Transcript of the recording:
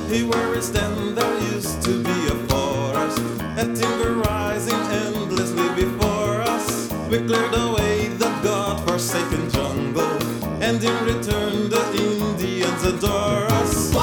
He worries then there used to be a forest, a timber rising endlessly before us. We cleared away the God-forsaken jungle, and in return the Indians adore us.